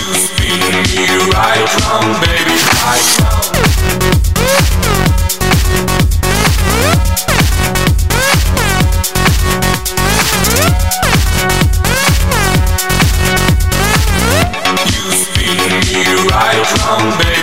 spinning me right round, baby, right round. You spinning me right round, baby.